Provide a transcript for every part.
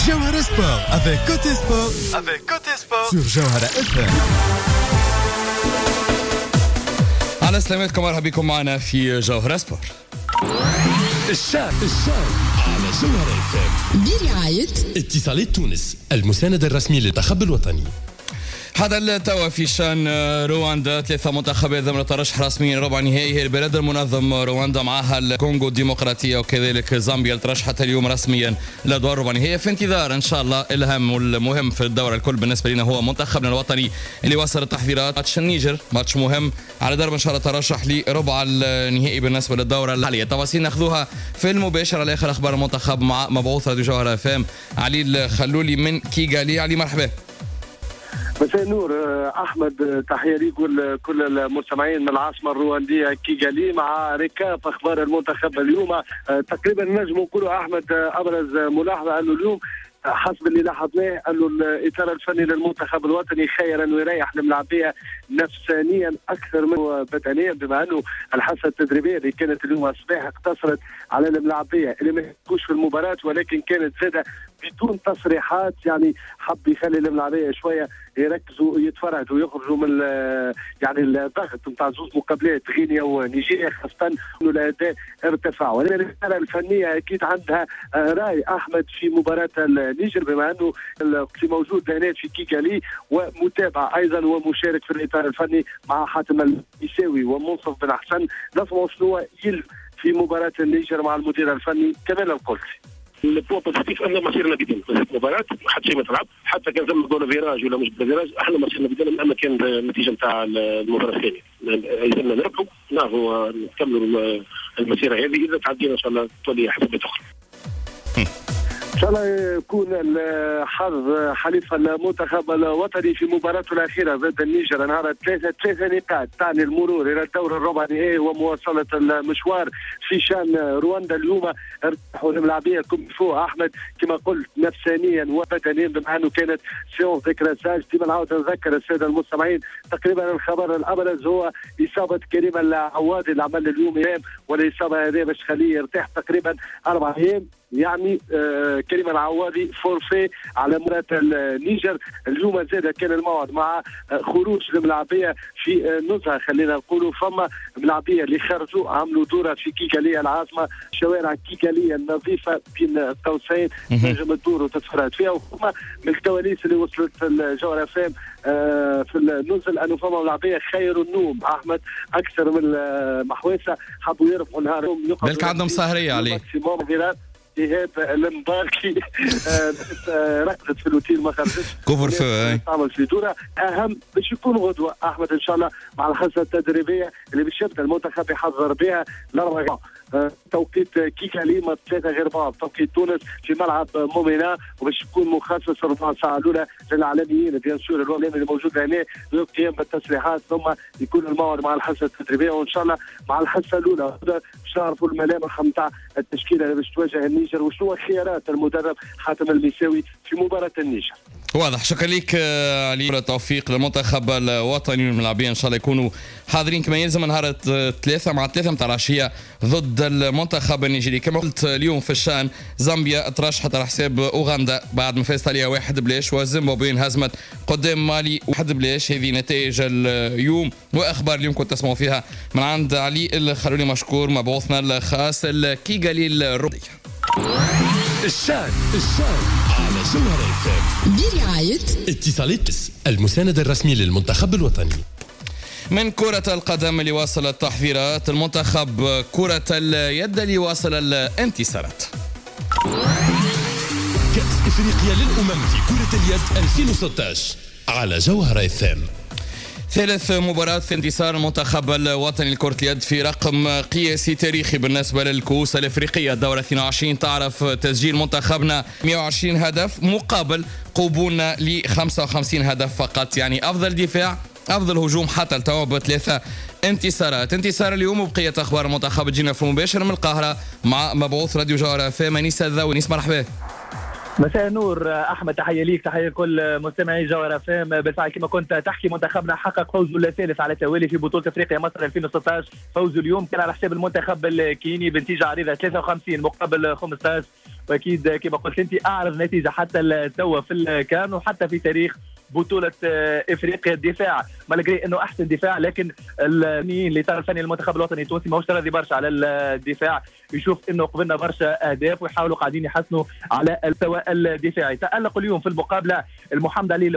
Jawhara Sport avec Côté Sport sur Jawhara FM. على سلامتكم، مرحبا بكم معنا في جوهرة سبور. الشاي على جوهرة FM برعاية اتصالات تونس، المساند الرسمي للمنتخب الوطني. هذا التوا في شان رواندا، 3 منتخبات ضمن ترشح رسميا ربع نهائي البلاد المنظم رواندا، معها الكونغو الديمقراطية وكذلك زامبيا ترشحت اليوم رسميا لادوار ربع نهائي، في انتظار ان شاء الله الهم والمهم في الدورة الكل بالنسبة لنا هو منتخبنا الوطني اللي وصل التحضيرات. ماتش النيجر ماتش مهم على درب ان شاء الله ترشح لربع النهائي بالنسبة للدورة الحالية. تفاصيل ناخذوها في المباشر على اخر اخبار المنتخب مع مبعوث راديو جوهرة FM علي الخلولي من كيغالي. علي مرحبا. مساء النور احمد، تحيه ليك ولكل المستمعين من العاصمه الروانديه كيغالي مع ركاب اخبار المنتخب اليوم. تقريبا نجم نقولوا احمد ابرز ملاحظه انه اليوم حسب اللي لاحظناه انه الاطار الفني للمنتخب الوطني خير انه يريح الملاعبيه نفسانيا اكثر من بدنيا، بما انه الحصه التدريبيه اللي كانت اليوم الصباح اقتصرت على الملاعبيه اللي ما يشاركوش في المباراه، ولكن كانت زاده بدون تصريحات، يعني حب يخلي الملاعبيه شويه يركزوا يتفرجوا ويخرجوا من يعني الضغط نتاع زوج مقابلات غينيا ونيجيريا، خاصه انه الاداء ارتفع. ولكن الاداره الفنيه اكيد عندها راي احمد في مباراه النيجر، بما انه اللي موجود هنا في كيغالي ومتابع ايضا ومشارك في الاطار الفني مع حاتم الميساوي ومنصف بن حسن. نسمعوا شنو يلف في مباراه النيجر مع المدير الفني كمال القلسي. البوان بوزيتيف ان مصيرنا بدينا مباراه حتى شيء ما تلعب، حتى كان زعما دون فيراج ولا مش فيراج، احنا مصيرنا بدينا مهما كان النتيجه نتاع المباراه الثانيه. لازمنا نربحوا نعرفوا نكملوا المسيره هذه، اذا تعدينا ان شاء الله تولي حسابات اخرى. ان شاء الله يكون الحظ حليف المنتخب الوطني في مباراته الاخيره ضد النيجر نهار 3 نقاط تعني المرور الى الدور الربع نهائي ومواصله المشوار في شان رواندا. اليوم ارتاحوا الملاعبيه كوميفو احمد كما قلت نفسانيا وبدنيا، بما انه كانت سيون ذكرساج. ديما نعاود نذكر الساده المستمعين تقريبا الخبر الابرز هو اصابه كريم العوادي اللي عمل اليوم ايام، والاصابه هذه باش تخليه يرتاح تقريبا 4 ايام. يعني كريم العوادي فورفي على مباراة النيجر. اليوم زاد كان الموعد مع خروج الملاعبيه في نزهه، خلينا نقولوا فما ملاعبيه اللي خرجوا عملوا دوره في كيغالي العاصمه، شوارع كيغالي النظيفه بين قوسين تنجم تدور وتتفرج فيها. وفما من الكواليس اللي وصلت الجوهرة FM في النزل انه فما ملاعبيه خيروا النوم احمد اكثر من محوسه، حبوا يرفعوا نهارهم بالك عندهم سهريه عليه ايهاب المباركي ركضت في الاوتيل ما خرجتش كفر في تعمل في دوره اهم باش يكون غدوه احمد ان شاء الله مع الحصه التدريبيه اللي باش يبدا المنتخب يحضر بها للرجاء. توقيت كيغالي ما 3 غير بعض توقيت تونس في ملعب مومينا، وباش يكون مخصص ربع ساعه الاولى للاعلاميين بيان سور الاعلام اللي موجود هنا للقيام بالتصريحات، ثم يكون الموعد مع الحصه التدريبيه. وان شاء الله مع الحصه الاولى باش نعرفوا الملامح نتاع التشكيله اللي باش تواجه النيجر وشنو خيارات المدرب حاتم الميساوي في مباراه النيجر. واضح. شكرا لك علي، التوفيق للمنتخب الوطني والملاعبين ان شاء الله يكونوا حاضرين كما يلزم نهار 3 مع 3 متاع العشيه ضد المنتخب النيجيري. كما قلت اليوم في الشان زامبيا ترشحت على حساب اوغندا بعد ما فازت عليها 1-0، وزيمبابوي انهزمت قدام مالي 1-0. هذه نتائج اليوم واخبار اليوم كنت تسمعوا فيها من عند علي الخلولي، مشكور مبعوثنا الخاص الكيغالي الروندي. الشاي على جوهرة FM برعاية اتصالات المساند الرسمي للمنتخب الوطني. من كرة القدم اللي واصل التحضيرات، المنتخب كرة اليد اللي واصل الانتصارات. كأس إفريقيا للأمم في كرة اليد 2016 على جوهرة FM. ثالث مباراة في انتصار المنتخب الوطني لكرة اليد في رقم قياسي تاريخي بالنسبة للكؤوس الافريقية. الدورة 22 تعرف تسجيل منتخبنا 120 هدف مقابل قبولنا ل 55 هدف فقط، يعني افضل دفاع افضل هجوم حتى التوا ب3 انتصارات. انتصار اليوم وبقية اخبار المنتخب تجينا في المباشر من القاهرة مع مبعوث راديو جوهرة FM انيس الذوي. انيس مرحبا. مساء النور احمد، تحيه ليك تحيه لكل مستمعي جوهرة FM. بالفعل كما كنت تحكي منتخبنا حقق فوزه الثالث على التوالي في بطوله افريقيا مصر 2016. فوزه اليوم كان على حساب المنتخب الكيني بنتيجه عريضه 53 مقابل 15، واكيد كما قلت انت اعرض نتيجه حتى توا في الكان وحتى في تاريخ بطولة افريقيا. الدفاع مالغري انه احسن دفاع، لكن الاطار الفني للمنتخب الوطني التونسي ماهوش راضي برشا على الدفاع، يشوف انه قبلنا برشا اهداف ويحاولوا قاعدين يحسنوا على المستوى الدفاعي. تألقوا اليوم في المقابله محمد علي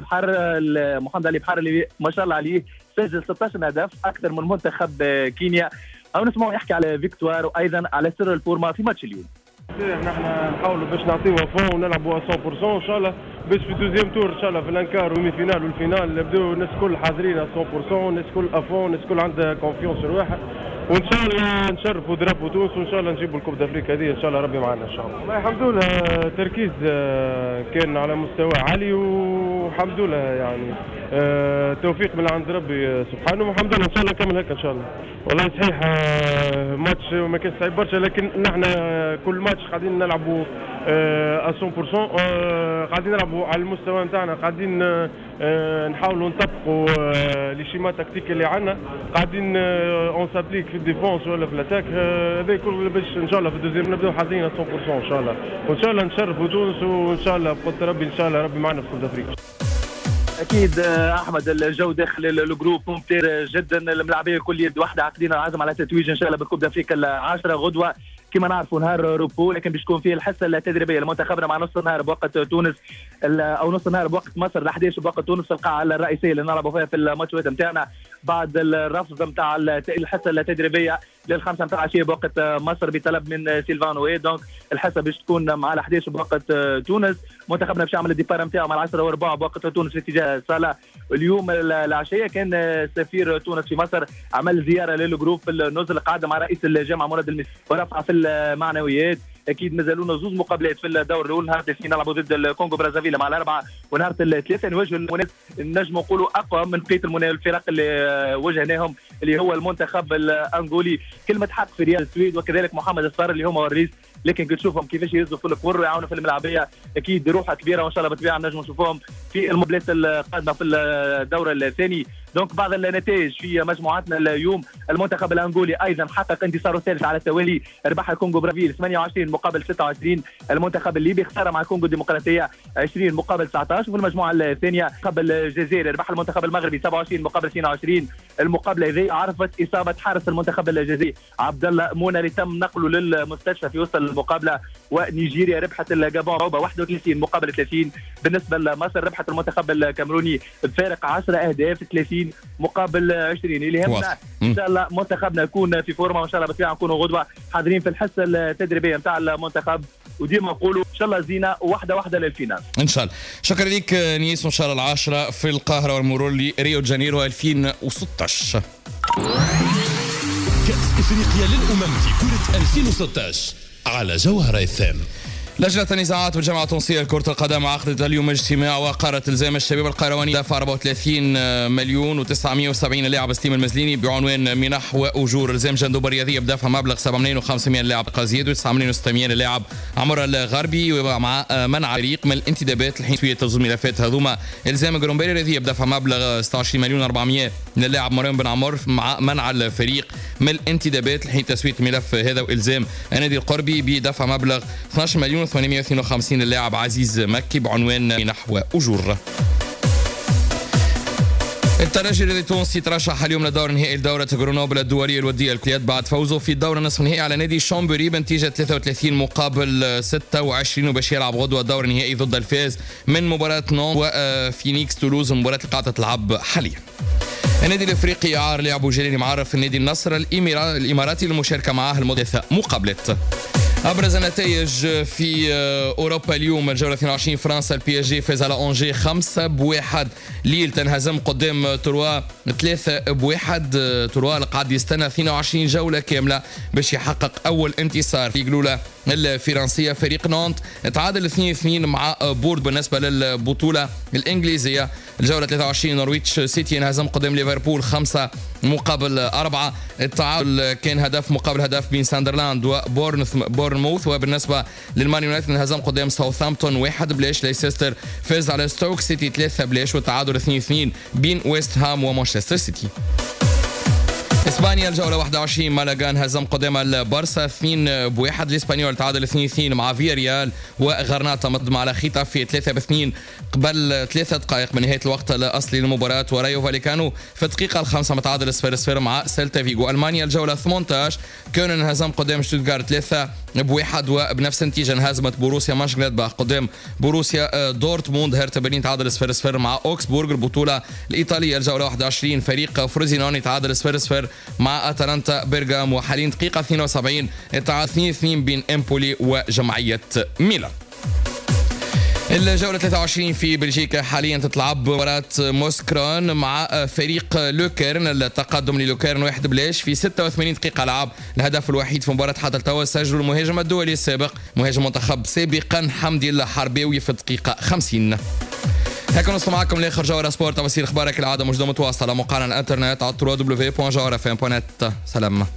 البحر اللي ما شاء الله عليه سجل 16 هدف اكثر من منتخب كينيا. او نسمعوا يحكي على فيكتوار وايضا على سر الفورما في ماتش اليوم. احنا نحاولوا باش نعطيوها فون ونلعبوا 100% ان شاء الله، باش في الدوزيام تور ان شاء الله في الانكار والمي فينال والفينال نبداو الناس الكل حاضرين 100%، الناس الكل افون، الناس الكل عندها كونفيونس في الواحد، وان شاء الله نشرفوا درابو تونس وان شاء الله نجيبوا الكوب دافريكا هذه ان شاء الله ربي معنا ان شاء الله. الحمد لله تركيز كان على مستوى عالي والحمد لله يعني توفيق من عند ربي سبحانه، والحمد لله ان شاء الله نكمل هيك ان شاء الله. والله صحيح ماتش ما كان صعيب برشا، لكن نحن كل ماتش قاعدين نلعبوا 100%، قاعدين نلعبوا على المستوى نتاعنا، قاعدين نحاولوا نطبقوا لي شيما تكتيك اللي عندنا، قاعدين اون سابليك في الديفونس ولا في الاتاك، هذا كل باش ان شاء الله في الدوزيام نبداو حاضرين 100% ان شاء الله، وان شاء الله نشرفوا تونس وان شاء الله بقدر ربي ان شاء الله ربي معنا في كوب افريقيا. اكيد احمد الجو داخل الجروب ممتاز جدا، الملاعبيه كل يد واحده عاقدين العزم على تتويج ان شاء الله بالكوب افريقيا 10 غدوه كما نعرفوا نهار روبو، لكن باش تكون فيه الحصه التدريبيه لمنتخبنا مع نص النهار بوقت تونس او نص النهار بوقت مصر ل 11 بوقت تونس في القاعه الرئيسيه اللي نلعبوا فيها في الماتشات نتاعنا بعد الرفض نتاع الحصه التدريبيه للخمسه نتاع العشيه بوقت مصر بطلب من سيلفانو دونك الحصه باش تكون مع ال 11 بوقت تونس. منتخبنا باش يعمل الديبار نتاعو مع 10 و4 بوقت تونس في اتجاه صالة. اليوم العشيه كان سفير تونس في مصر عمل زياره للجروب في النزل، قعد مع رئيس الجامعه مراد المسي ورفع في المعنويات. اكيد مازالونا زوج مقابلات في الدور الاول، نهار الاثنين نلعبوا ضد الكونغو برازافيل مع الاربعه، ونهار الثلاثاء نواجهوا المنافس نجم نقولوا اقوى من بقيه الفرق اللي واجهناهم اللي هو المنتخب الانغولي. كلمه حق في ريال السويد وكذلك محمد الصار اللي هما الرئيس، لكن كتشوفهم كيفاش يهزوا في الكور ويعاونوا في الملعبيه، اكيد روحها كبيره وان شاء الله بالطبيعه نجم نشوفوهم في المقابلات القادمه في الدور الثاني. دونك بعض النتائج في مجموعتنا اليوم، المنتخب الانغولي ايضا حقق انتصاره الثالث على التوالي، ربح الكونغو برازافيل 28 مقابل 26. المنتخب الليبي خسر مع الكونغو الديمقراطيه 20 مقابل 19. وفي المجموعه الثانيه المنتخب الجزائري ربح المنتخب المغربي 27 مقابل 22. المقابله هذه عرفت اصابه حارس المنتخب الجزائري عبد الله مونة اللي تم نقله للمستشفى في وسط المقابله. ونيجيريا ربحت الجابون 31 مقابل 30. بالنسبه لمصر ربحت المنتخب الكاميروني بفارق 10 اهداف 30 مقابل 20. اللي يهمنا ان شاء الله منتخبنا يكون في فورمه، وان شاء الله بالطبيعه نكونوا غدوه حاضرين في الحصه التدريبيه نتاع المنتخب، وديما نقولوا ان شاء الله زينه واحده للفينال ان شاء الله. شكرا لك نيس، وان شاء الله 10 في القاهره والمرور لريو دي جانيرو 2016. كأس افريقيا للامم في كرة 2016 على جوهرة FM. لجنة النزاعات بالجامعة التونسية لكرة القدم عقدت اليوم اجتماع وقررت الزام الشباب القيرواني دفع 34 مليون و970 لاعب سليم المزليني بعنوان منح واجور. الزام جندوبة الرياضية بدفع مبلغ 7 مليون و500 لاعب قازيد و9 مليون و600 لاعب عمر الغربي، ومع منع فريق من الانتدابات لحين تسوية الملفات هذوما. الزام جرومبيري الرياضية بدفع مبلغ 26 مليون 400 للاعب مريم بن عمر مع منع الفريق من الانتدابات لحين تسوية الملف هذا. والزام النادي القربي بدفع مبلغ 12 مليون 852 للاعب عزيز مكي بعنوان نحو أجور. الترجي التونسي ترشح اليوم لدور نهائي لدورة غرونوبل الدولية الودية الكليات بعد فوزه في الدور النصف النهائي على نادي شامبوري بنتيجة 33 مقابل 26، وباش يلعب غدوة الدور النهائي ضد الفائز من مباراة نون وفينيكس تولوز، المباراة اللي قاعدة تلعب حاليا. النادي الافريقي يعار لاعب جيلاني معرف النادي النصر الاماراتي للمشاركة معه لمدة مقابلات. أبرز النتائج في أوروبا اليوم، الجولة 22 فرنسا البي اس جي فاز على أونجي 5-1. ليل تنهزم قدام تروا 3-1. تروا اللي قاعد يستنى 22 جولة كاملة باش يحقق أول انتصار في جلولة الفرنسية. فريق نونت تعادل 2-2 مع بورد. بالنسبة للبطولة الإنجليزية الجولة 23 نورويتش سيتي انهزم قدام ليفربول 5-4. التعادل كان هدف مقابل هدف بين ساندرلاند وبورنموث. وبالنسبة للمان يونايتد انهزم قدام ساوثهامبتون 1-0. ليستر فاز على ستوك سيتي 3-0. والتعادل 2-2 بين ويست هام ومانشستر سيتي. اسبانيا الجولة 21 مالاغان هزم قدام البارسا 2-1. الاسبانيول تعادل 2-2 مع فياريال، وغرناطة مضم على خيتافي 3-2 قبل 3 دقائق من نهاية الوقت الأصلي للمباراة. ورايو فاليكانو في الدقيقة الخامسة متعادل 0-0 مع سيلتا فيغو. ألمانيا الجولة 18 كونن هزم قدام شتوتغارت 3-1، وبنفس النتيجة انهزمت بوروسيا مانشغلادباخ قدام بوروسيا دورتموند. هرتا برلين تعادل 0-0 مع أوكسبورغ. البطولة الإيطالية الجولة 21 فريق فروزينوني تعادل 0-0 مع أتلانتا بيرغام. وحاليا دقيقة 72 تعادل 2-2 بين إمبولي وجمعية ميلان. الجولة 23 في بلجيكا حاليا تتلعب مباراة موسكرون مع فريق لوكيرن. التقدم للوكيرن 1-0 في 86 دقيقة لعب. الهدف الوحيد في مباراة حتى التو سجله المهاجم الدولي السابق مهاجم منتخب سابقا حمدي الله حرباوي في الدقيقة 50. هكا نوصل معكم لاخر جوهرة سبورت. توصيل اخبارك العادة موجودة متواصلة على موقعنا الانترنت على www.jawharafm.net. سلام.